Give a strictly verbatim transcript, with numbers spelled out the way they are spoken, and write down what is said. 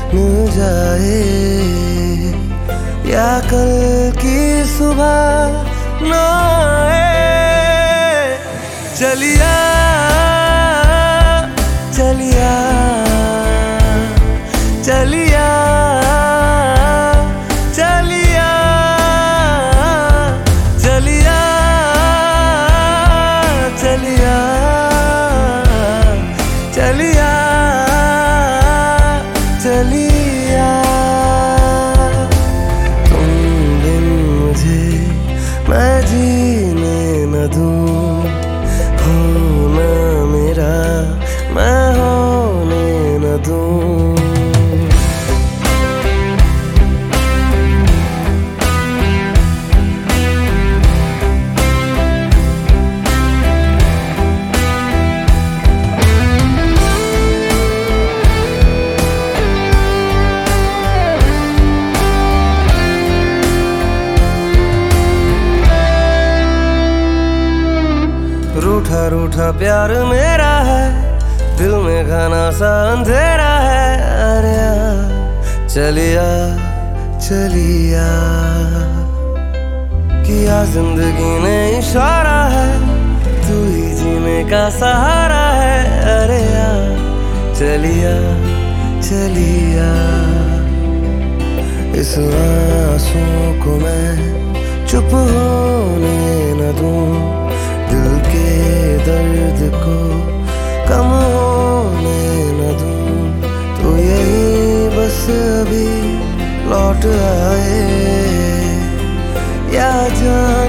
न जाए, या कल की सुबह न आए। चलिया चलिया चलिया चलिया चलिया चलिया चलिया चलिया। तुम बिन मुझे मैं जीने न दूं, होना मेरा मैं होने न दूं। रूठा रूठा प्यार मेरा है, दिल में घना सा अंधेरा है। अरे आ, चलिया चलिया किया जिंदगी ने इशारा है, तू ही जीने का सहारा है। अरे आ, चलिया चलिया इस आंसू को मैं चुप होने न दूं, दिल के दर्द को कम होने न दूं। तो यही बस अभी लौट आए, या जान